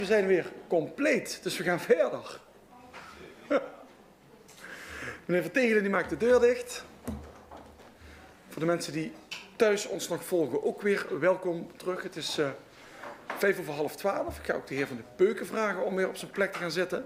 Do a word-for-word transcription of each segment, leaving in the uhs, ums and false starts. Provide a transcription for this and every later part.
We zijn weer compleet, dus we gaan verder. Meneer Vertegelen die maakt de deur dicht. Voor de mensen die thuis ons nog volgen, ook weer welkom terug. Het is uh, vijf over half twaalf. Ik ga ook de heer Van de Peuken vragen om weer op zijn plek te gaan zitten.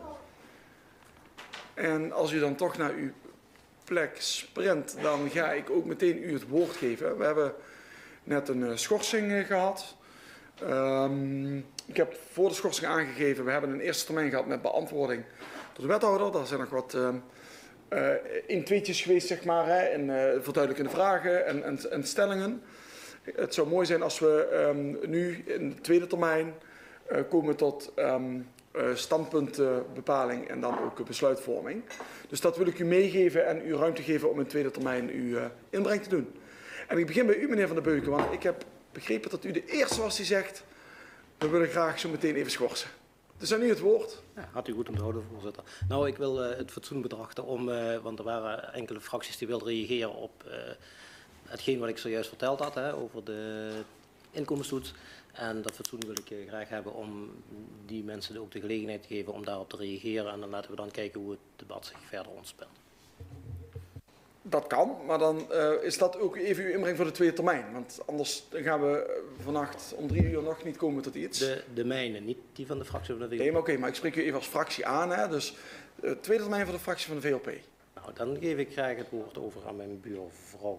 En als u dan toch naar uw plek sprint, dan ga ik ook meteen u het woord geven. We hebben net een uh, schorsing uh, gehad. Um, ik heb voor de schorsing aangegeven, we hebben een eerste termijn gehad met beantwoording door de wethouder. Daar zijn nog wat uh, uh, in-tweetjes geweest, zeg maar, hè, en uh, verduidelijkende vragen en, en, en stellingen. Het zou mooi zijn als we um, nu in de tweede termijn uh, komen tot um, uh, standpuntbepaling en dan ook besluitvorming. Dus dat wil ik u meegeven en u ruimte geven om in de tweede termijn uw uh, inbreng te doen. En ik begin bij u, meneer Van de Beuken, want ik heb begrepen dat u de eerste was die zegt, we willen graag zo meteen even schorsen. Dus aan u het woord. Ja, had u goed onthouden, voorzitter. Nou, ik wil uh, het fatsoen betrachten om, uh, want er waren enkele fracties die wilden reageren op uh, hetgeen wat ik zojuist verteld had, hè, over de inkomenstoets. En dat fatsoen wil ik uh, graag hebben om die mensen ook de gelegenheid te geven om daarop te reageren. En dan laten we dan kijken hoe het debat zich verder ontspint. Dat kan, maar dan uh, is dat ook even uw inbreng voor de tweede termijn. Want anders gaan we vannacht om drie uur nog niet komen tot iets. De, de mijne, niet die van de fractie van de V L P. Nee, maar oké, okay, maar ik spreek u even als fractie aan. Hè? Dus uh, tweede termijn voor de fractie van de V L P. Nou, dan geef ik graag het woord over aan mijn buurvrouw.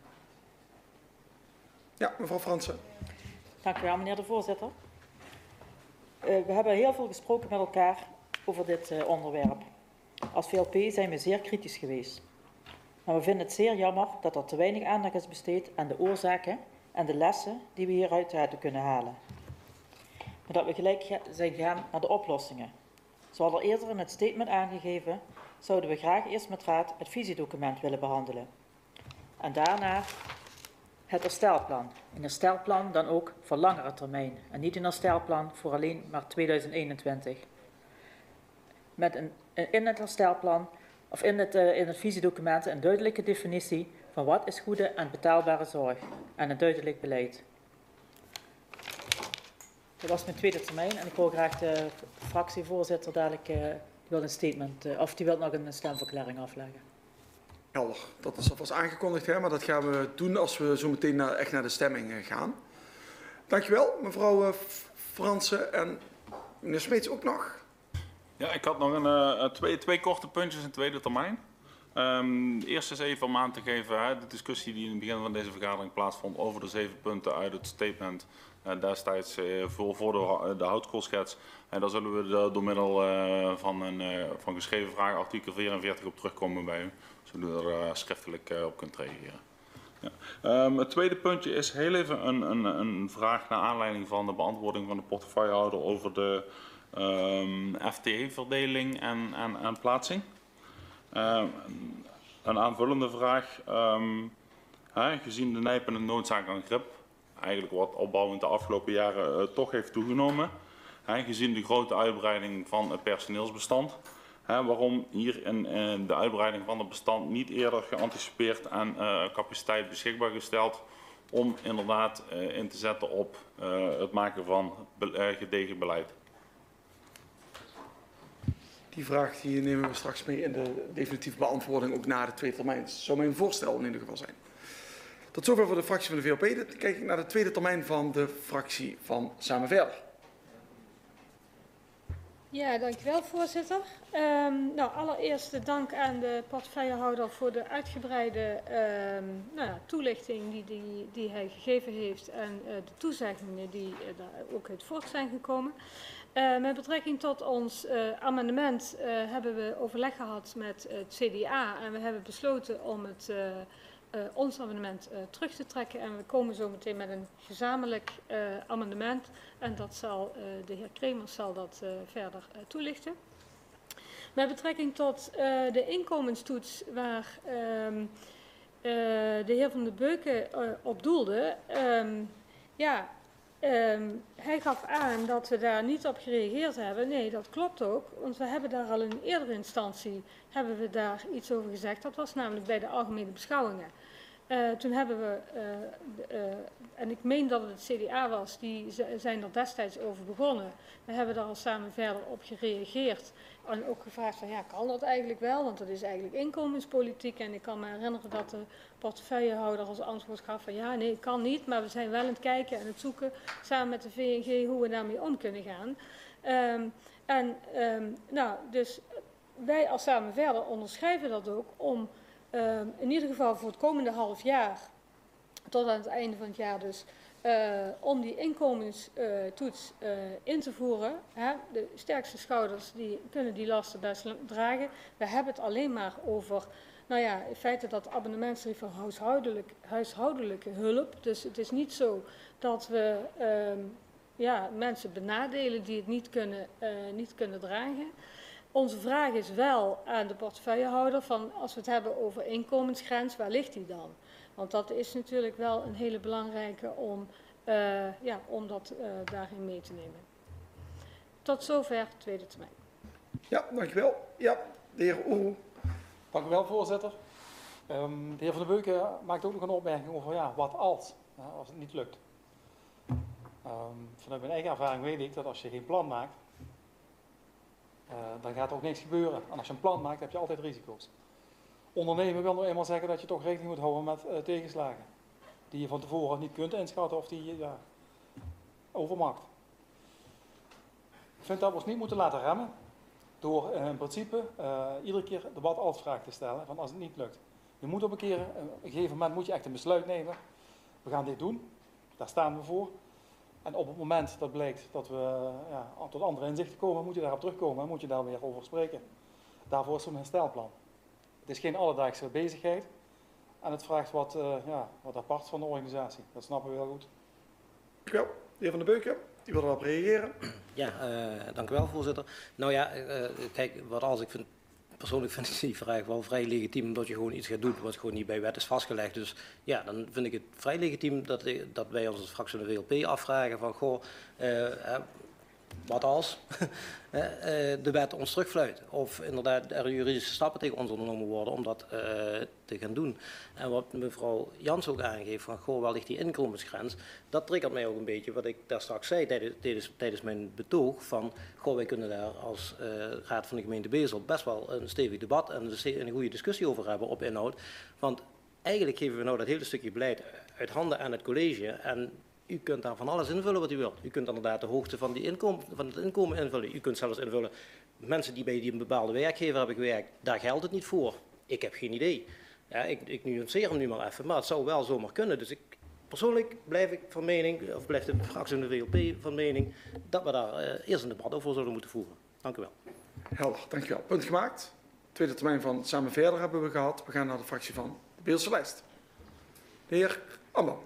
Ja, mevrouw Fransen. Dank u wel, meneer de voorzitter. Uh, we hebben heel veel gesproken met elkaar over dit uh, onderwerp. Als V L P zijn we zeer kritisch geweest. Maar we vinden het zeer jammer dat er te weinig aandacht is besteed aan de oorzaken en de lessen die we hieruit hadden kunnen halen. Maar dat we gelijk zijn gegaan naar de oplossingen. Zoals al eerder in het statement aangegeven, zouden we graag eerst met raad het visiedocument willen behandelen. En daarna het herstelplan. Een herstelplan dan ook voor langere termijn en niet een herstelplan voor alleen maar tweeduizend eenentwintig. Met een, in het herstelplan of in het, uh, in het visiedocument een duidelijke definitie van wat is goede en betaalbare zorg en een duidelijk beleid. Dat was mijn tweede termijn en ik wil graag de fractievoorzitter dadelijk uh, die wil een statement uh, of die wil nog een stemverklaring afleggen. Helder, dat is alvast aangekondigd, hè, maar dat gaan we doen als we zo meteen naar, echt naar de stemming uh, gaan. Dankjewel, mevrouw uh, Fransen en meneer Smeets ook nog. Ja, ik had nog een, uh, twee, twee korte puntjes in tweede termijn. Um, eerst is even om aan te geven, hè, de discussie die in het begin van deze vergadering plaatsvond over de zeven punten uit het statement uh, destijds uh, voor, voor de, de houtkoolschets. En daar zullen we de, door middel uh, van een uh, van geschreven vraag artikel vierenveertig op terugkomen bij u, zodat u er uh, schriftelijk uh, op kunt reageren. Ja. Um, het tweede puntje is heel even een, een, een vraag naar aanleiding van de beantwoording van de portefeuillehouder over de Um, F T E-verdeling en, en, en plaatsing. Um, een aanvullende vraag. Um, hè, gezien de nijpende noodzaak aan grip, eigenlijk wat opbouwend de afgelopen jaren uh, toch heeft toegenomen. Hè, gezien de grote uitbreiding van het personeelsbestand. Hè, waarom hier in, in de uitbreiding van het bestand niet eerder geanticipeerd en uh, capaciteit beschikbaar gesteld om inderdaad uh, in te zetten op uh, het maken van be uh, gedegen beleid. Die vraag die nemen we straks mee in de definitieve beantwoording ook na de tweede termijn. Dat zou mijn voorstel in ieder geval zijn. Tot zover voor de fractie van de V L P. Dan kijk ik naar de tweede termijn van de fractie van Samen Verder. Ja, dankjewel voorzitter. Um, nou, allereerst dank aan de portefeuillehouder voor de uitgebreide um, nou ja, toelichting die, die, die hij gegeven heeft en uh, de toezeggingen die uh, daar ook uit voort zijn gekomen. Uh, met betrekking tot ons uh, amendement uh, hebben we overleg gehad met uh, het C D A en we hebben besloten om het, uh, uh, ons amendement uh, terug te trekken. En we komen zo meteen met een gezamenlijk uh, amendement en dat zal, uh, de heer Kremers zal dat uh, verder uh, toelichten. Met betrekking tot uh, de inkomenstoets waar um, uh, de heer Van de Beuken uh, op doelde, um, ja... Um, hij gaf aan dat we daar niet op gereageerd hebben. Nee, dat klopt ook, want we hebben daar al in eerdere instantie hebben we daar iets over gezegd. Dat was namelijk bij de algemene beschouwingen. Uh, toen hebben we, uh, uh, en ik meen dat het het C D A was, die zijn er destijds over begonnen. We hebben daar al samen verder op gereageerd en ook gevraagd van ja, kan dat eigenlijk wel? Want dat is eigenlijk inkomenspolitiek en ik kan me herinneren dat de portefeuillehouder als antwoord gaf van ja, nee, het kan niet, maar we zijn wel aan het kijken en het zoeken samen met de V N G hoe we daarmee om kunnen gaan. Um, en um, nou, dus wij als Samen Verder onderschrijven dat ook om Uh, in ieder geval voor het komende half jaar, tot aan het einde van het jaar dus, uh, om die inkomenstoets uh, in te voeren. Hè. De sterkste schouders die kunnen die lasten best dragen. We hebben het alleen maar over, nou ja, in feite dat abonnementstarieven voor huishoudelijk, huishoudelijke hulp. Dus het is niet zo dat we uh, ja, mensen benadelen die het niet kunnen, uh, niet kunnen dragen. Onze vraag is wel aan de portefeuillehouder van als we het hebben over inkomensgrens, waar ligt die dan? Want dat is natuurlijk wel een hele belangrijke om, uh, ja, om dat uh, daarin mee te nemen. Tot zover tweede termijn. Ja, dankjewel. Ja, de heer Oeroe. Dank u wel, voorzitter. Um, de heer Van der Beuken maakt ook nog een opmerking over ja, wat als, ja, als het niet lukt. Um, vanuit mijn eigen ervaring weet ik dat als je geen plan maakt, Uh, dan gaat er ook niks gebeuren. En als je een plan maakt, heb je altijd risico's. Ondernemen wil nou eenmaal zeggen dat je toch rekening moet houden met uh, tegenslagen. Die je van tevoren niet kunt inschatten of die je ja, overmaakt. Ik vind dat we ons niet moeten laten remmen. Door uh, in principe uh, iedere keer de wat als vraag te stellen. Van als het niet lukt. Je moet op een keer, uh, op een gegeven moment moet je echt een besluit nemen. We gaan dit doen. Daar staan we voor. En op het moment dat blijkt dat we ja, tot andere inzichten komen, moet je daarop terugkomen en moet je daar weer over spreken. Daarvoor is zo'n herstelplan. Het is geen alledaagse bezigheid en het vraagt wat, uh, ja, wat apart van de organisatie. Dat snappen we heel goed. Dank u wel. De heer Van der Beuken, u wil erop reageren? Ja, uh, dank u wel, voorzitter. Nou ja, uh, kijk, wat als ik vind. Persoonlijk vind ik die vraag wel vrij legitiem, omdat je gewoon iets gaat doen wat gewoon niet bij wet is vastgelegd. Dus ja, dan vind ik het vrij legitiem dat, dat wij ons als fractie van de V L P afvragen van, goh, uh, uh, wat als uh, de wet ons terugfluit? Of inderdaad er juridische stappen tegen ons ondernomen worden om dat uh, te gaan doen. En wat mevrouw Jans ook aangeeft van, goh, waar ligt die inkomensgrens? Dat triggert mij ook een beetje wat ik daar straks zei tijdens, tijdens, tijdens mijn betoog van, goh, wij kunnen daar als uh, Raad van de gemeente Bezel best wel een stevig debat en een goede discussie over hebben op inhoud. Want eigenlijk geven we nou dat hele stukje beleid uit handen aan het college en u kunt daar van alles invullen wat u wilt. U kunt inderdaad de hoogte van, die inkomen, van het inkomen invullen. U kunt zelfs invullen, mensen die bij die een bepaalde werkgever hebben gewerkt, daar geldt het niet voor. Ik heb geen idee. Ja, ik, ik nuanceer hem nu maar even, maar het zou wel zomaar kunnen. Dus ik, persoonlijk blijf ik van mening, of blijft de fractie van de V L P van mening, dat we daar uh, eerst een debat over zouden moeten voeren. Dank u wel. Helder, dank u wel. Punt gemaakt. Tweede termijn van Samen Verder hebben we gehad. We gaan naar de fractie van de Beelse Lijst. De heer Amman.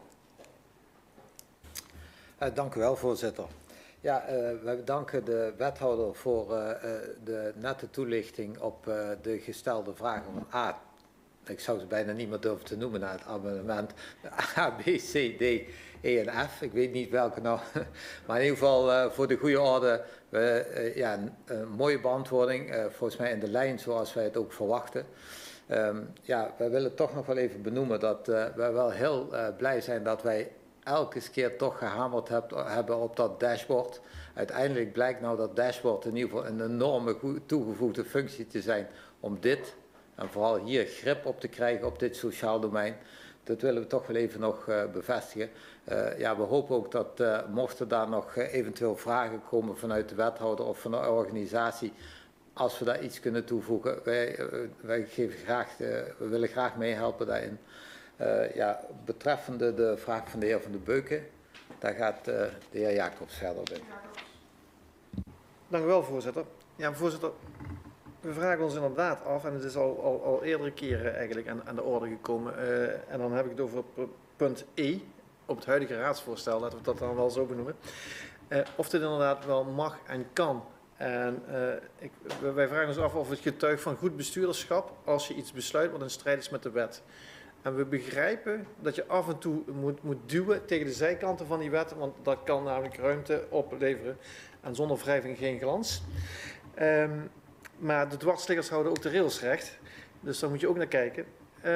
Uh, dank u wel, voorzitter. Ja, uh, wij danken de wethouder voor uh, uh, de nette toelichting op uh, de gestelde vragen van A. Ik zou ze bijna niet meer durven te noemen na het amendement. A, B, C, D, E en F. Ik weet niet welke nou. Maar in ieder geval uh, voor de goede orde. Uh, uh, ja, een, een mooie beantwoording. Uh, volgens mij in de lijn zoals wij het ook verwachten. Um, ja, wij willen toch nog wel even benoemen dat uh, wij wel heel uh, blij zijn dat wij elke keer toch gehamerd heb, hebben op dat dashboard. Uiteindelijk blijkt nou dat dashboard in ieder geval een enorme toegevoegde functie te zijn om dit, en vooral hier, grip op te krijgen op dit sociaal domein. Dat willen we toch wel even nog uh, bevestigen. Uh, ja, we hopen ook dat uh, mochten daar nog uh, eventueel vragen komen vanuit de wethouder of van de organisatie, als we daar iets kunnen toevoegen, wij, uh, wij geven graag, uh, we willen graag meehelpen daarin. Uh, ja, betreffende de vraag van de heer Van der Beuken, daar gaat uh, de heer Jacobs verder bij. Dank u wel, voorzitter. Ja, voorzitter, we vragen ons inderdaad af, en het is al, al, al eerdere keren eigenlijk aan, aan de orde gekomen, uh, en dan heb ik het over punt E, op het huidige raadsvoorstel, laten we dat dan wel zo benoemen, uh, of dit inderdaad wel mag en kan. En uh, ik, wij vragen ons af of het getuigt van goed bestuurderschap als je iets besluit wat in strijd is met de wet. En we begrijpen dat je af en toe moet, moet duwen tegen de zijkanten van die wet, want dat kan namelijk ruimte opleveren en zonder wrijving geen glans. Um, maar de dwarsliggers houden ook de rails recht, dus daar moet je ook naar kijken. Um,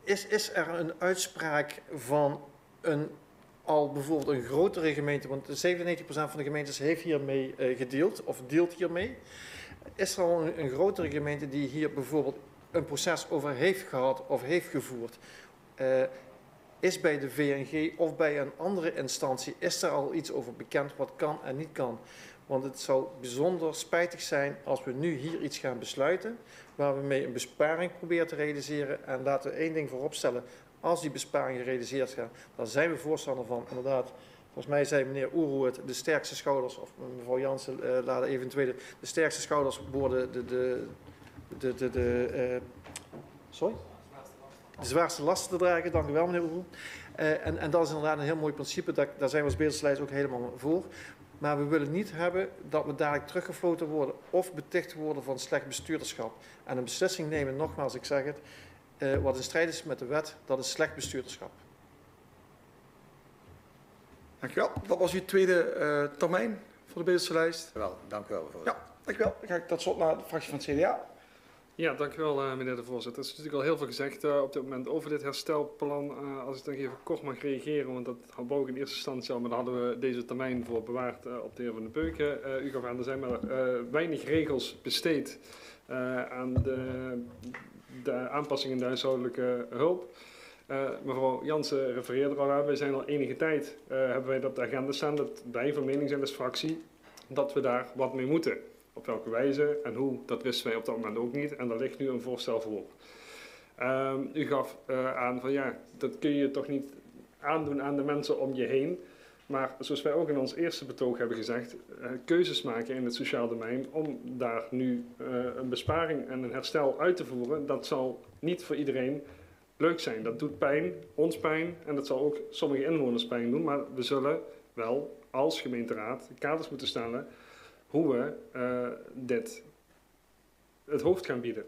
is, is er een uitspraak van een al bijvoorbeeld een grotere gemeente, want zevenennegentig procent van de gemeentes heeft hiermee uh, gedeeld of deelt hiermee. Is er al een, een grotere gemeente die hier bijvoorbeeld een proces over heeft gehad of heeft gevoerd? Uh, is bij de V N G of bij een andere instantie, is er al iets over bekend wat kan en niet kan? Want het zou bijzonder spijtig zijn als we nu hier iets gaan besluiten, waar we mee een besparing proberen te realiseren. En laten we één ding voorop stellen, als die besparing gerealiseerd gaat, dan zijn we voorstander van, inderdaad, volgens mij zei meneer Oeroe het, de sterkste schouders, of mevrouw Jansen, uh, laat eventueel, de sterkste schouders worden de, de, de, de, de uh, sorry? De zwaarste lasten te dragen, dank u wel meneer Oeroe. Uh, en, en dat is inderdaad een heel mooi principe, dat, daar zijn we als beheerderslijst ook helemaal voor. Maar we willen niet hebben dat we dadelijk teruggefloten worden of beticht worden van slecht bestuurderschap. En een beslissing nemen, nogmaals, ik zeg het, uh, wat in strijd is met de wet, dat is slecht bestuurderschap. Dank u wel. Dat was uw tweede uh, termijn voor de beheerderslijst. Wel, dank u wel. Voorzitter. Ja, dank u wel. Dan ga ik tot slot naar de fractie van het C D A. Ja, dank u wel uh, meneer de voorzitter. Er is natuurlijk al heel veel gezegd uh, op dit moment over dit herstelplan. Uh, als ik dan even kort mag reageren, want dat wou ik in eerste instantie al, maar daar hadden we deze termijn voor bewaard uh, op de heer Van den Beuken. Uh, u gaf aan, er zijn maar uh, weinig regels besteed uh, aan de, de aanpassingen in de huishoudelijke hulp. Uh, mevrouw Jansen refereerde er al aan, wij zijn al enige tijd, uh, hebben wij dat op de agenda staan, dat wij van mening zijn als fractie, dat we daar wat mee moeten. Op welke wijze en hoe, dat wisten wij op dat moment ook niet. En daar ligt nu een voorstel voor. Um, u gaf uh, aan van ja, dat kun je toch niet aandoen aan de mensen om je heen. Maar zoals wij ook in ons eerste betoog hebben gezegd, uh, keuzes maken in het sociaal domein om daar nu uh, een besparing en een herstel uit te voeren, dat zal niet voor iedereen leuk zijn. Dat doet pijn, ons pijn en dat zal ook sommige inwoners pijn doen. Maar we zullen wel als gemeenteraad kaders moeten stellen hoe we uh, dit het hoofd gaan bieden.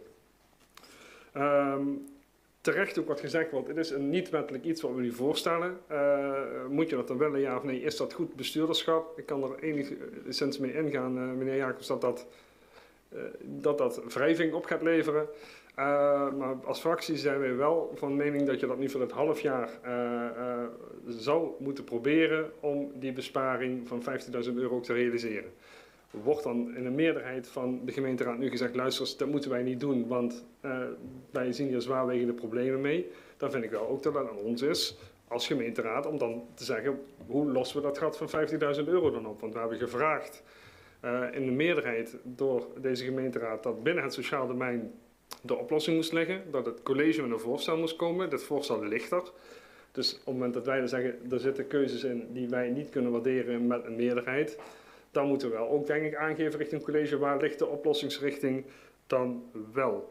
Um, terecht ook wat gezegd wordt, het is een niet-wettelijk iets wat we nu voorstellen. Uh, moet je dat dan willen, ja of nee? Is dat goed bestuurderschap? Ik kan er enigszins mee ingaan, uh, meneer Jacobs, dat dat, uh, dat dat wrijving op gaat leveren. Uh, maar als fractie zijn wij wel van mening dat je dat nu voor het half jaar uh, uh, zou moeten proberen om die besparing van vijftienduizend euro ook te realiseren. Wordt dan in een meerderheid van de gemeenteraad nu gezegd, luister, dat moeten wij niet doen, want uh, wij zien hier zwaarwegende problemen mee. Dan vind ik wel ook dat het aan ons is, als gemeenteraad, om dan te zeggen, hoe lossen we dat gat van vijftienduizend euro dan op? Want we hebben gevraagd uh, in de meerderheid door deze gemeenteraad dat binnen het sociaal domein de oplossing moest liggen, dat het college met een voorstel moest komen. Dit voorstel ligt er. Dus op het moment dat wij dan zeggen, er zitten keuzes in die wij niet kunnen waarderen met een meerderheid, dan moeten we wel ook, denk ik, aangeven richting het college waar ligt de oplossingsrichting dan wel.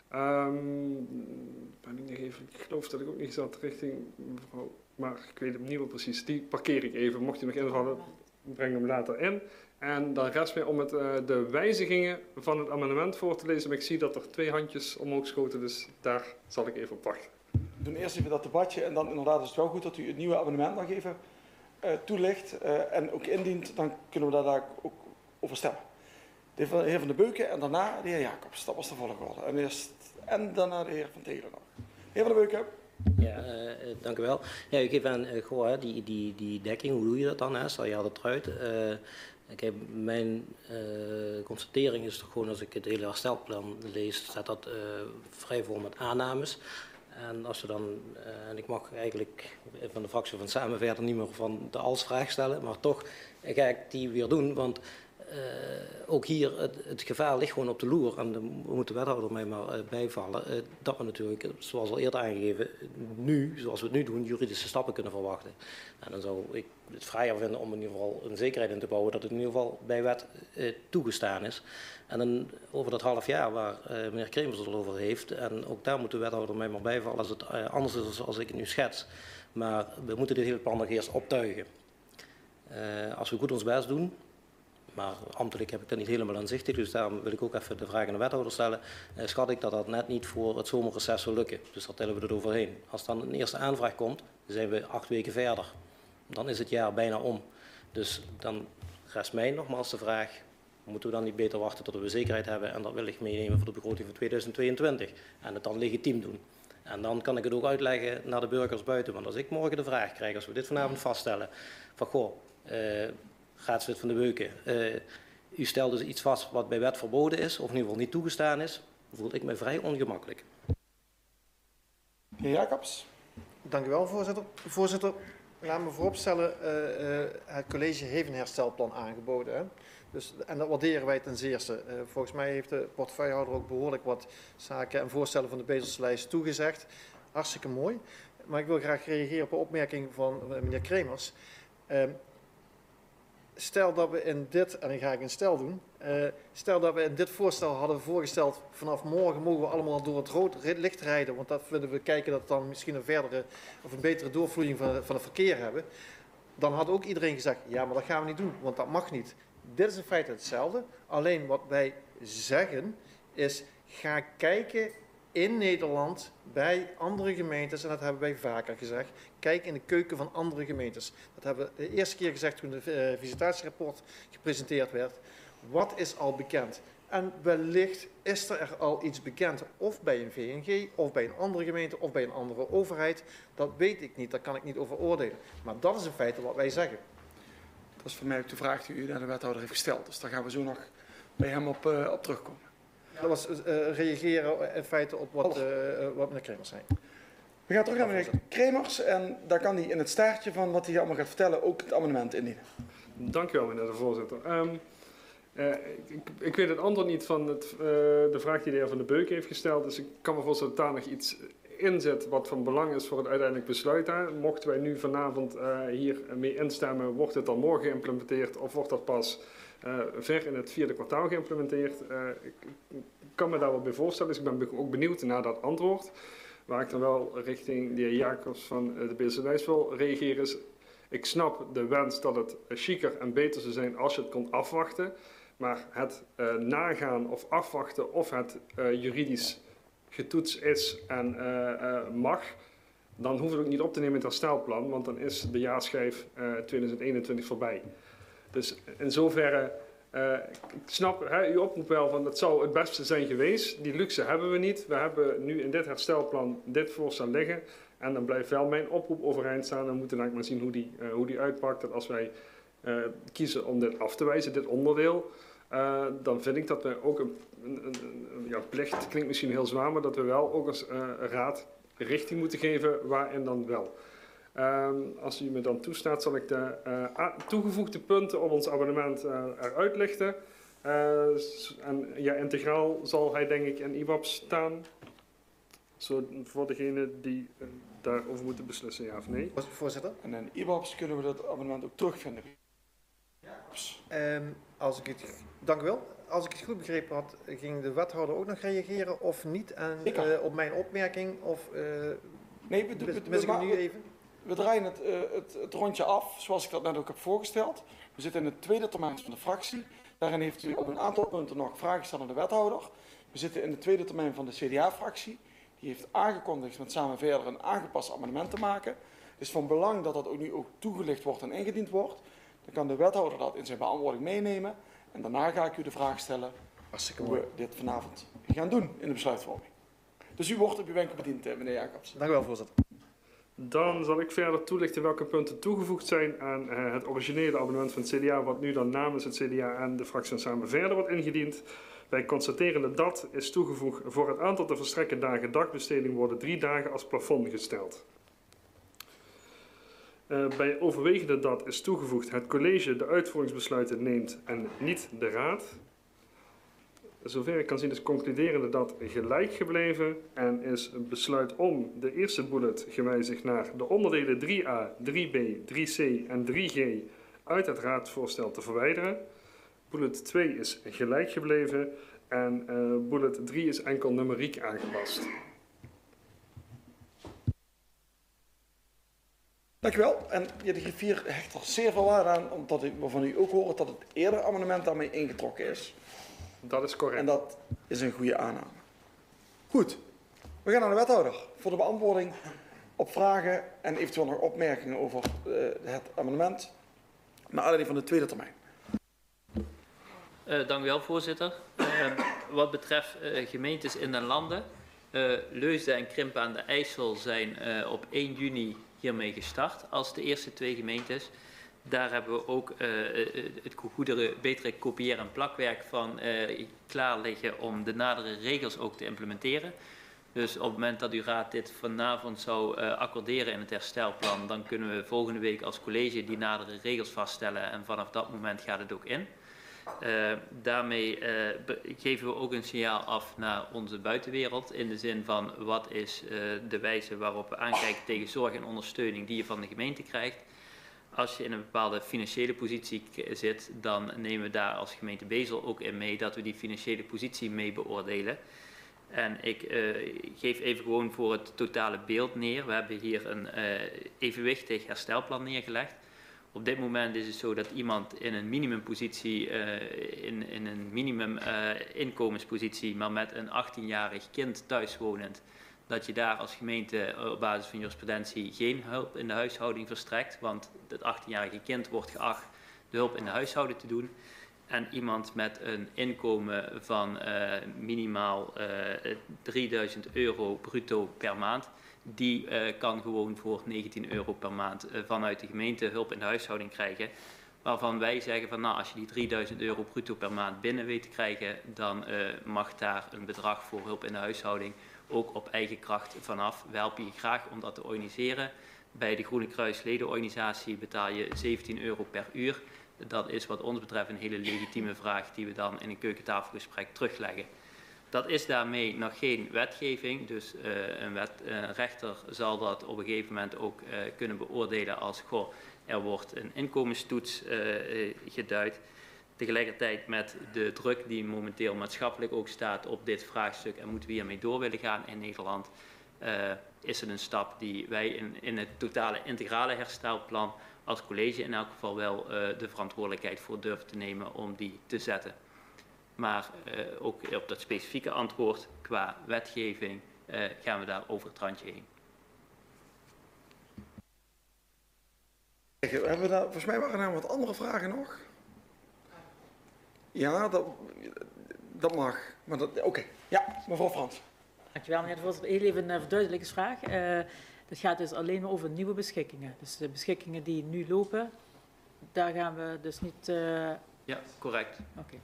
Um, ik, even, ik geloof dat ik ook niet zat richting mevrouw, maar ik weet het niet wel precies. Die parkeer ik even. Mocht u nog invallen, breng hem later in. En dan rest mij om het, uh, de wijzigingen van het amendement voor te lezen. Maar ik zie dat er twee handjes omhoog schoten, dus daar zal ik even op wachten. We doen eerst even dat debatje en dan inderdaad is het wel goed dat u het nieuwe amendement nog even uh, toelicht uh, en ook indient. Dan kunnen we daar ook over stemmen. De heer Van den Beuken en daarna de heer Jacobs. Dat was de volgorde. En, eerst, en daarna de heer Van Tegelen nog. Heer Van den Beuken. Ja, uh, dank u wel. Ja, u geeft aan, uh, goh, hè, die, die, die dekking, hoe doe je dat dan? Hè? Stel je had het eruit. Uh, Kijk, mijn uh, constatering is toch gewoon, als ik het hele herstelplan lees, staat dat uh, vrij vol met aannames. En als we dan, uh, en ik mag eigenlijk van de fractie van Samen verder niet meer van de als-vraag stellen, maar toch ga ik die weer doen, want uh, ook hier, het, het gevaar ligt gewoon op de loer. En dan moet de wethouder mij maar uh, bijvallen, uh, dat we natuurlijk, zoals al eerder aangegeven, nu, zoals we het nu doen, juridische stappen kunnen verwachten. En dan zou ik het vrijer vinden om in ieder geval een zekerheid in te bouwen dat het in ieder geval bij wet uh, toegestaan is. En dan over dat half jaar waar uh, meneer Kremers het over heeft, en ook daar moet de wethouder mij maar bijvallen als het uh, anders is zoals ik het nu schets. Maar we moeten dit hele plan nog eerst optuigen. Uh, als we goed ons best doen, maar ambtelijk heb ik dat niet helemaal aanzichtig, dus daarom wil ik ook even de vraag aan de wethouder stellen. Uh, schat ik dat dat net niet voor het zomerreces zal lukken. Dus daar tellen we er overheen. Als dan een eerste aanvraag komt, dan zijn we acht weken verder. Dan is het jaar bijna om. Dus dan rest mij nogmaals de vraag, moeten we dan niet beter wachten tot we zekerheid hebben en dat wil ik meenemen voor de begroting van tweeduizend tweeëntwintig. En het dan legitiem doen. En dan kan ik het ook uitleggen naar de burgers buiten. Want als ik morgen de vraag krijg, als we dit vanavond vaststellen, van goh, uh, raadslid van de Beuken, uh, u stelt dus iets vast wat bij wet verboden is, of in ieder geval niet toegestaan is, voel ik me vrij ongemakkelijk. Heer Jacobs. Dank u wel, voorzitter. Voorzitter, laat me vooropstellen, uh, uh, het college heeft een herstelplan aangeboden. Hè? Dus, en dat waarderen wij ten zeerste. Uh, volgens mij heeft de portefeuillehouder ook behoorlijk wat zaken en voorstellen van de bezelslijst toegezegd. Hartstikke mooi. Maar ik wil graag reageren op een opmerking van uh, meneer Kremers. Uh, stel dat we in dit, en dan ga ik een stel doen, uh, stel dat we in dit voorstel hadden voorgesteld, vanaf morgen mogen we allemaal door het rood licht rijden, want dat vinden we kijken dat we dan misschien een verdere of een betere doorvloeiing van, van het verkeer hebben. Dan had ook iedereen gezegd, ja, maar dat gaan we niet doen, want dat mag niet. Dit is in feite hetzelfde, alleen wat wij zeggen is, ga kijken in Nederland bij andere gemeentes, en dat hebben wij vaker gezegd, kijk in de keuken van andere gemeentes. Dat hebben we de eerste keer gezegd toen de uh, visitatierapport gepresenteerd werd. Wat is al bekend? En wellicht is er al iets bekend, of bij een V N G, of bij een andere gemeente, of bij een andere overheid. Dat weet ik niet, daar kan ik niet over oordelen. Maar dat is in feite wat wij zeggen. Dat is voor mij ook de vraag die u aan de wethouder heeft gesteld. Dus daar gaan we zo nog bij hem op, uh, op terugkomen. Dat was uh, reageren in feite op wat, uh, wat meneer Kremers zei. We gaan terug naar meneer Kremers en daar kan hij in het staartje van wat hij allemaal gaat vertellen ook het amendement indienen. Dank u wel, meneer de voorzitter. Um, uh, ik, ik weet het antwoord niet van het, uh, de vraag die de heer Van de Beuken heeft gesteld, dus ik kan me voorstellen dat daar nog iets in zit wat van belang is voor het uiteindelijk besluit. Hè. Mochten wij nu vanavond uh, hier mee instemmen, wordt het dan morgen geïmplementeerd of wordt dat pas uh, ver in het vierde kwartaal geïmplementeerd? Uh, ik, ik kan me daar wel bij voorstellen, dus ik ben ook benieuwd naar dat antwoord. Waar ik dan wel richting de heer Jacobs van de bezelslijst wil reageren is, ik snap de wens dat het chiquer en beter zou zijn als je het kon afwachten. Maar het uh, nagaan of afwachten of het uh, juridisch getoetst is en uh, uh, mag, dan hoeven we het ook niet op te nemen in het herstelplan, want dan is de jaarschijf uh, tweeduizend eenentwintig voorbij. Dus in zoverre, uh, ik snap hè, uw oproep wel van dat zou het beste zijn geweest. Die luxe hebben we niet. We hebben nu in dit herstelplan dit voorstel liggen. En dan blijft wel mijn oproep overeind staan. Dan moeten we eigenlijk maar zien hoe die, uh, hoe die uitpakt. Dat als wij uh, kiezen om dit af te wijzen, dit onderdeel, uh, dan vind ik dat we ook een, een, een, een ja, plicht, klinkt misschien heel zwaar, maar dat we wel ook als uh, raad richting moeten geven waarin dan wel. Um, als u me dan toestaat, zal ik de uh, toegevoegde punten op ons abonnement uh, eruit lichten. Uh, en ja, integraal zal hij denk ik in I W A P staan. Zo, voor degene die uh, daarover moeten beslissen, ja of nee. Voorzitter? En in I W A P S kunnen we dat abonnement ook terugvinden. Um, als ik het, dank u wel. Als ik het goed begrepen had, ging de wethouder ook nog reageren of niet en, uh, op mijn opmerking? Of, uh, nee, we, we, mis ik we, hem nu even? We draaien het, uh, het, het rondje af, zoals ik dat net ook heb voorgesteld. We zitten in het tweede termijn van de fractie. Daarin heeft u op een aantal punten nog vragen gesteld aan de wethouder. We zitten in de tweede termijn van de C D A-fractie. Die heeft aangekondigd met samen verder een aangepast amendement te maken. Het is van belang dat dat ook nu ook toegelicht wordt en ingediend wordt. Dan kan de wethouder dat in zijn beantwoording meenemen. En daarna ga ik u de vraag stellen hoe we dit vanavond gaan doen in de besluitvorming. Dus u wordt op uw wenken bediend, meneer Jacobs. Dank u wel, voorzitter. Dan zal ik verder toelichten welke punten toegevoegd zijn aan uh, het originele abonnement van het C D A, wat nu dan namens het C D A en de fractie samen verder wordt ingediend. Wij constateren dat dat is toegevoegd voor het aantal te verstrekken dagen dagbesteding worden drie dagen als plafond gesteld. Uh, bij overwegende dat is toegevoegd het college de uitvoeringsbesluiten neemt en niet de raad. Zover ik kan zien is concluderende dat gelijk gebleven en is een besluit om de eerste bullet gewijzigd naar de onderdelen drie a, drie b, drie c en drie g uit het raadsvoorstel te verwijderen. Bullet twee is gelijk gebleven en uh, bullet drie is enkel numeriek aangepast. Dank u wel. En de griffier hecht er zeer veel waarde aan, omdat ik waarvan u ook hoort dat het eerder amendement daarmee ingetrokken is. Dat is correct. En dat is een goede aanname. Goed, we gaan naar de wethouder voor de beantwoording op vragen en eventueel nog opmerkingen over uh, het amendement, naar aanleiding van de tweede termijn. Uh, dank u wel, voorzitter. Uh, wat betreft uh, gemeentes in den landen, Uh, Leusden en Krimpen aan de IJssel zijn uh, op één juni hiermee gestart als de eerste twee gemeentes. Daar hebben we ook uh, het goedere, betere kopiëren en plakwerk van uh, klaar liggen om de nadere regels ook te implementeren. Dus op het moment dat uw raad dit vanavond zou uh, accorderen in het herstelplan, dan kunnen we volgende week als college die nadere regels vaststellen en vanaf dat moment gaat het ook in. Uh, daarmee uh, geven we ook een signaal af naar onze buitenwereld in de zin van wat is uh, de wijze waarop we aankijken tegen zorg en ondersteuning die je van de gemeente krijgt. Als je in een bepaalde financiële positie zit, dan nemen we daar als gemeente Bezel ook in mee dat we die financiële positie mee beoordelen. En ik uh, geef even gewoon voor het totale beeld neer. We hebben hier een uh, evenwichtig herstelplan neergelegd. Op dit moment is het zo dat iemand in een minimumpositie, uh, in, in een minimum uh, inkomenspositie, maar met een achttienjarig kind thuiswonend, dat je daar als gemeente op basis van jurisprudentie geen hulp in de huishouding verstrekt, want het achttienjarige kind wordt geacht de hulp in de huishouding te doen. En iemand met een inkomen van uh, minimaal uh, drieduizend euro bruto per maand, die uh, kan gewoon voor negentien euro per maand uh, vanuit de gemeente hulp in de huishouding krijgen. Waarvan wij zeggen van nou, als je die drieduizend euro bruto per maand binnen weet te krijgen, dan uh, mag daar een bedrag voor hulp in de huishouding ook op eigen kracht vanaf. We helpen je graag om dat te organiseren. Bij de Groene Kruis ledenorganisatie betaal je zeventien euro per uur. Dat is wat ons betreft een hele legitieme vraag die we dan in een keukentafelgesprek terugleggen. Dat is daarmee nog geen wetgeving, dus uh, een, wet, uh, een rechter zal dat op een gegeven moment ook uh, kunnen beoordelen als goh, er wordt een inkomenstoets uh, uh, geduid. Tegelijkertijd met de druk die momenteel maatschappelijk ook staat op dit vraagstuk en moeten we hiermee door willen gaan in Nederland, uh, is het een stap die wij in, in het totale integrale herstelplan als college in elk geval wel uh, de verantwoordelijkheid voor durven te nemen om die te zetten. Maar uh, ook op dat specifieke antwoord qua wetgeving uh, gaan we daar over het randje heen. Hebben we daar, volgens mij waren er wat andere vragen nog. Ja, dat, dat mag. Maar dat, oké. Okay. Ja, mevrouw Frans. Dankjewel, meneer de voorzitter. Heel even een verduidelijkingsvraag. Uh, dat gaat dus alleen maar over nieuwe beschikkingen. Dus de beschikkingen die nu lopen, daar gaan we dus niet... Uh... Ja, correct. Oké. Okay.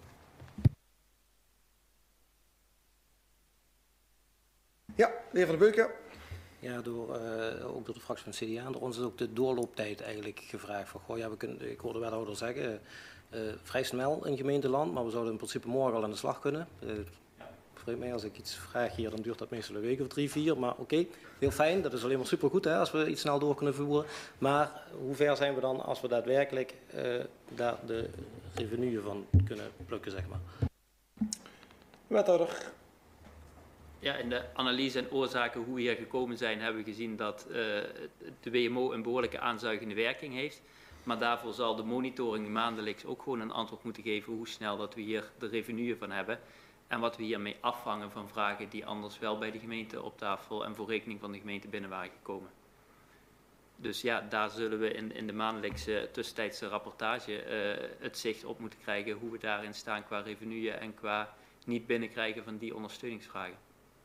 Ja, de heer Van der Beuken. Ja, door, uh, ook door de fractie van het C D A. Door ons is ook de doorlooptijd eigenlijk gevraagd. Van, goh, ja, we kunnen, ik hoorde de wethouder zeggen, uh, vrij snel in gemeenteland, maar we zouden in principe morgen al aan de slag kunnen. Uh, Vreemd mij, als ik iets vraag hier, dan duurt dat meestal een week of drie, vier. Maar oké, okay, heel fijn. Dat is alleen maar supergoed hè, als we iets snel door kunnen voeren. Maar hoe ver zijn we dan als we daadwerkelijk uh, daar de revenue van kunnen plukken, zeg maar? Wethouder. Ja, in de analyse en oorzaken hoe we hier gekomen zijn, hebben we gezien dat uh, de W M O een behoorlijke aanzuigende werking heeft. Maar daarvoor zal de monitoring maandelijks ook gewoon een antwoord moeten geven hoe snel dat we hier de revenue van hebben. En wat we hiermee afvangen van vragen die anders wel bij de gemeente op tafel en voor rekening van de gemeente binnen waren gekomen. Dus ja, daar zullen we in, in de maandelijkse tussentijdse rapportage uh, het zicht op moeten krijgen hoe we daarin staan qua revenue en qua niet binnenkrijgen van die ondersteuningsvragen.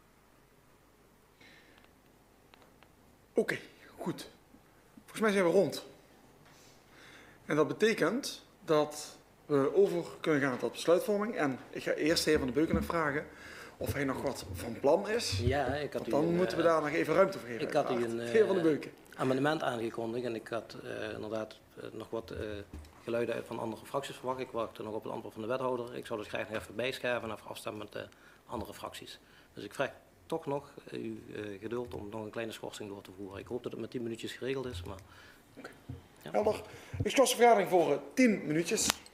Oké, okay, goed. Volgens mij zijn we rond. En dat betekent dat we over kunnen gaan tot besluitvorming. En ik ga eerst de heer Van der Beuken nog vragen of hij nog wat van plan is. Ja, ik had Want dan u, moeten we uh, daar nog even ruimte voor geven. Ik had u een uh, heer Van der Beuken. amendement aangekondigd en ik had uh, inderdaad uh, nog wat uh, geluiden uit van andere fracties verwacht. Ik wachtte nog op het antwoord van de wethouder. Ik zou dus graag nog even bijschaven en even afstemmen met de andere fracties. Dus ik vraag toch nog uw uh, geduld om nog een kleine schorsing door te voeren. Ik hoop dat het met tien minuutjes geregeld is. Maar... Okay. Ja. Helder. Ik schors de vergadering voor uh, tien minuutjes.